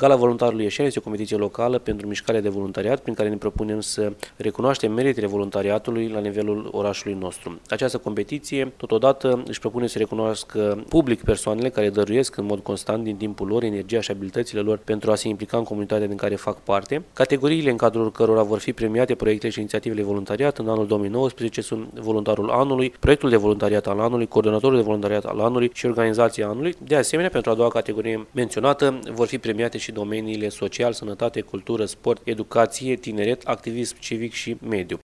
Gala Voluntarului Ieșeni este o competiție locală pentru mișcarea de voluntariat, prin care ne propunem să recunoaștem meritele voluntariatului la nivelul orașului nostru. Această competiție, totodată, își propune să recunoască public persoanele care dăruiesc în mod constant din timpul lor, energia și abilitățile lor pentru a se implica în comunitatea din care fac parte. Categoriile în cadrul cărora vor fi premiate proiectele și inițiativele voluntariat în anul 2019 sunt Voluntarul Anului, Proiectul de Voluntariat al Anului, Coordonatorul de Voluntariat al Anului și Organizația Anului. De asemenea, pentru a doua categorie menționată, vor fi premiate și domeniile social, sănătate, cultură, sport, educație, tineret, activism civic și mediu.